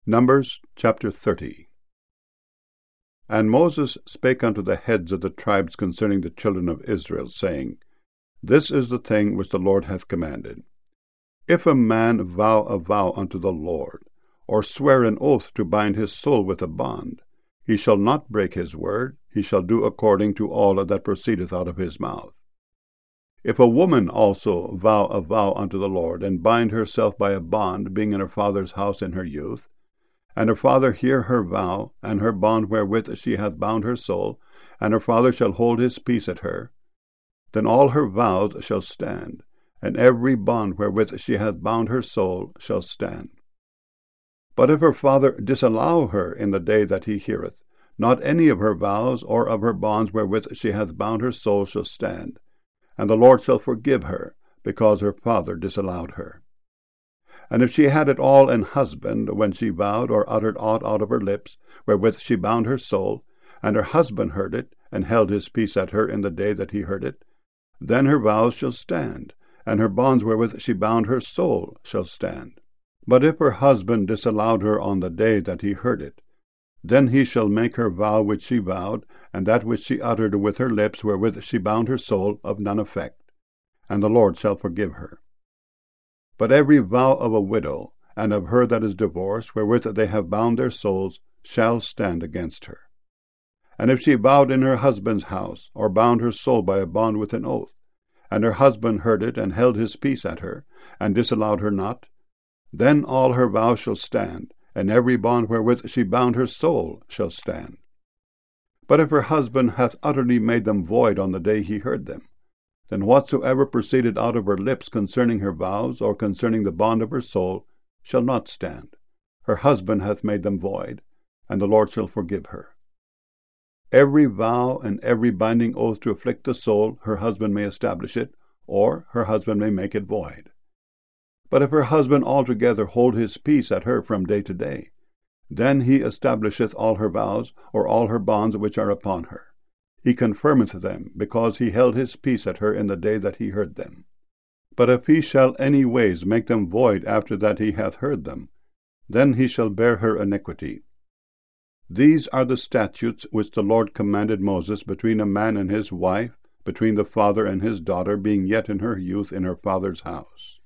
Numbers chapter 30. And Moses spake unto the heads of the tribes concerning the children of Israel, saying, This is the thing which the Lord hath commanded. If a man vow a vow unto the Lord, or swear an oath to bind his soul with a bond, he shall not break his word, he shall do according to all that proceedeth out of his mouth. If a woman also vow a vow unto the Lord, and bind herself by a bond, being in her father's house in her youth, and her father hear her vow, and her bond wherewith she hath bound her soul, and her father shall hold his peace at her, then all her vows shall stand, and every bond wherewith she hath bound her soul shall stand. But if her father disallow her in the day that he heareth, not any of her vows or of her bonds wherewith she hath bound her soul shall stand, and the Lord shall forgive her, because her father disallowed her. And if she had at all an husband, when she vowed or uttered aught out of her lips, wherewith she bound her soul, and her husband heard it, and held his peace at her in the day that he heard it, then her vows shall stand, and her bonds wherewith she bound her soul shall stand. But if her husband disallowed her on the day that he heard it, then he shall make her vow which she vowed, and that which she uttered with her lips wherewith she bound her soul, of none effect, and the Lord shall forgive her. But every vow of a widow, and of her that is divorced, wherewith they have bound their souls, shall stand against her. And if she vowed in her husband's house, or bound her soul by a bond with an oath, and her husband heard it, and held his peace at her, and disallowed her not, then all her vows shall stand, and every bond wherewith she bound her soul shall stand. But if her husband hath utterly made them void on the day he heard them, then whatsoever proceeded out of her lips concerning her vows, or concerning the bond of her soul, shall not stand. Her husband hath made them void, and the Lord shall forgive her. Every vow and every binding oath to afflict the soul, her husband may establish it, or her husband may make it void. But if her husband altogether hold his peace at her from day to day, then he establisheth all her vows, or all her bonds which are upon her. He confirmeth them, because he held his peace at her in the day that he heard them. But if he shall any ways make them void after that he hath heard them, then he shall bear her iniquity. These are the statutes which the Lord commanded Moses between a man and his wife, between the father and his daughter, being yet in her youth in her father's house.